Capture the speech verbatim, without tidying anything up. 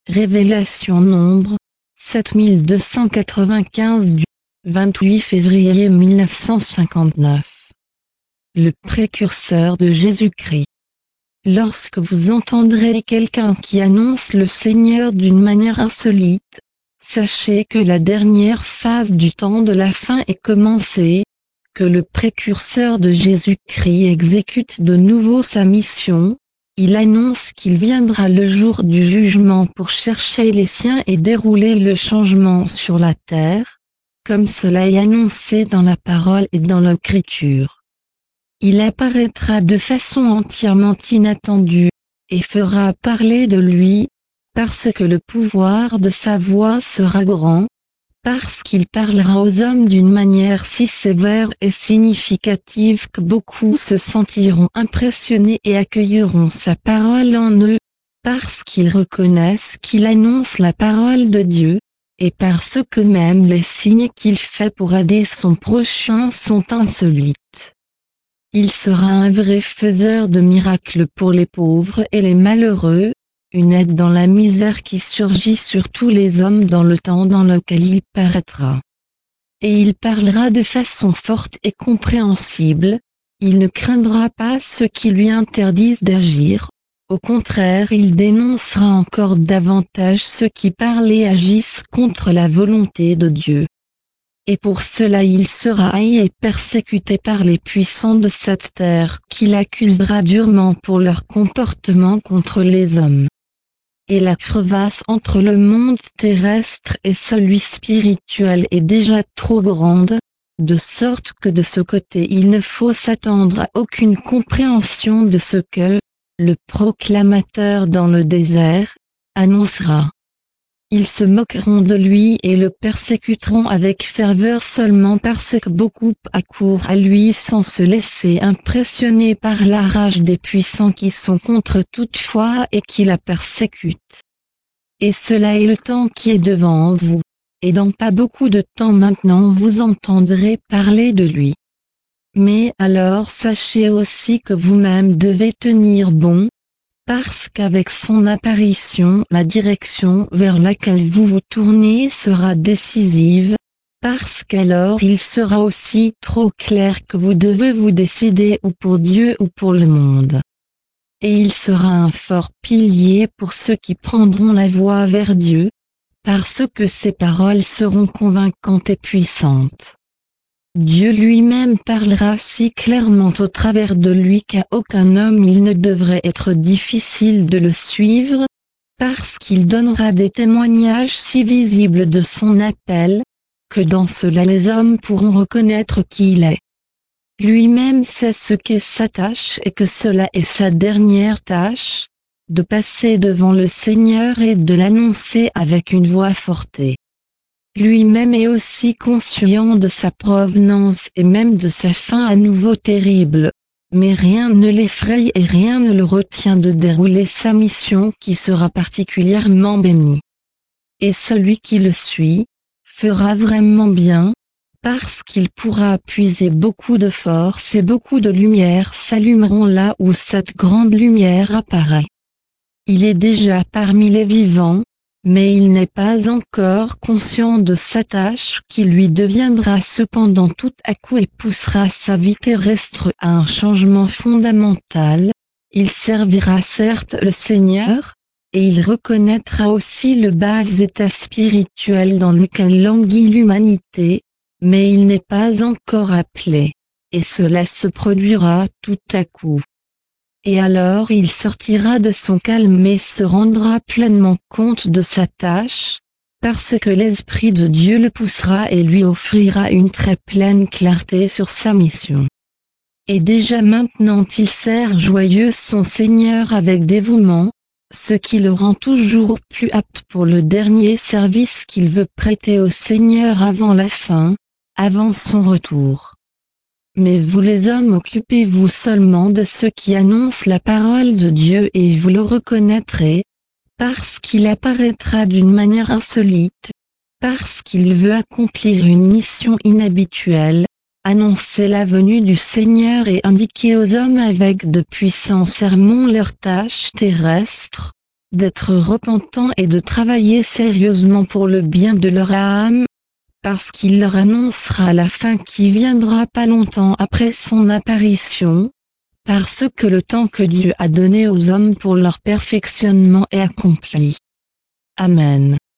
Révélation Nombre, sept mille deux cent quatre-vingt-quinze du vingt-huit février mille neuf cent cinquante-neuf. Le précurseur de Jésus-Christ. Lorsque vous entendrez quelqu'un qui annonce le Seigneur d'une manière insolite, sachez que la dernière phase du temps de la fin est commencée, que le précurseur de Jésus-Christ exécute de nouveau sa mission. Il annonce qu'il viendra le jour du jugement pour chercher les siens et dérouler le changement sur la terre, comme cela est annoncé dans la parole et dans l'écriture. Il apparaîtra de façon entièrement inattendue, et fera parler de lui, parce que le pouvoir de sa voix sera grand, parce qu'il parlera aux hommes d'une manière si sévère et significative que beaucoup se sentiront impressionnés et accueilleront sa parole en eux, parce qu'ils reconnaissent qu'il annonce la parole de Dieu, et parce que même les signes qu'il fait pour aider son prochain sont insolites. Il sera un vrai faiseur de miracles pour les pauvres et les malheureux, une aide dans la misère qui surgit sur tous les hommes dans le temps dans lequel il paraîtra. Et il parlera de façon forte et compréhensible, il ne craindra pas ceux qui lui interdisent d'agir, au contraire il dénoncera encore davantage ceux qui parlent et agissent contre la volonté de Dieu. Et pour cela il sera haï et persécuté par les puissants de cette terre qui l'accusera durement pour leur comportement contre les hommes. Et la crevasse entre le monde terrestre et celui spirituel est déjà trop grande, de sorte que de ce côté il ne faut s'attendre à aucune compréhension de ce que, le proclamateur dans le désert, annoncera. Ils se moqueront de lui et le persécuteront avec ferveur seulement parce que beaucoup accourent à lui sans se laisser impressionner par la rage des puissants qui sont contre toute foi et qui la persécutent. Et cela est le temps qui est devant vous, et dans pas beaucoup de temps maintenant vous entendrez parler de lui. Mais alors sachez aussi que vous-même devez tenir bon, parce qu'avec son apparition la direction vers laquelle vous vous tournez sera décisive, parce qu'alors il sera aussi trop clair que vous devez vous décider ou pour Dieu ou pour le monde. Et il sera un fort pilier pour ceux qui prendront la voie vers Dieu, parce que ses paroles seront convaincantes et puissantes. Dieu lui-même parlera si clairement au travers de lui qu'à aucun homme il ne devrait être difficile de le suivre, parce qu'il donnera des témoignages si visibles de son appel, que dans cela les hommes pourront reconnaître qui il est. Lui-même sait ce qu'est sa tâche et que cela est sa dernière tâche, de passer devant le Seigneur et de l'annoncer avec une voix forte. Lui-même est aussi conscient de sa provenance et même de sa fin à nouveau terrible, mais rien ne l'effraie et rien ne le retient de dérouler sa mission qui sera particulièrement bénie. Et celui qui le suit, fera vraiment bien, parce qu'il pourra puiser beaucoup de force et beaucoup de lumière s'allumeront là où cette grande lumière apparaît. Il est déjà parmi les vivants, mais il n'est pas encore conscient de sa tâche qui lui deviendra cependant tout à coup et poussera sa vie terrestre à un changement fondamental. Il servira certes le Seigneur, et il reconnaîtra aussi le bas état spirituel dans lequel languit l'humanité, mais il n'est pas encore appelé, et cela se produira tout à coup. Et alors il sortira de son calme et se rendra pleinement compte de sa tâche, parce que l'Esprit de Dieu le poussera et lui offrira une très pleine clarté sur sa mission. Et déjà maintenant il sert joyeux son Seigneur avec dévouement, ce qui le rend toujours plus apte pour le dernier service qu'il veut prêter au Seigneur avant la fin, avant son retour. Mais vous les hommes occupez-vous seulement de ceux qui annoncent la parole de Dieu et vous le reconnaîtrez, parce qu'il apparaîtra d'une manière insolite, parce qu'il veut accomplir une mission inhabituelle, annoncer la venue du Seigneur et indiquer aux hommes avec de puissants sermons leurs tâches terrestres, d'être repentants et de travailler sérieusement pour le bien de leur âme, parce qu'il leur annoncera la fin qui viendra pas longtemps après son apparition, parce que le temps que Dieu a donné aux hommes pour leur perfectionnement est accompli. Amen.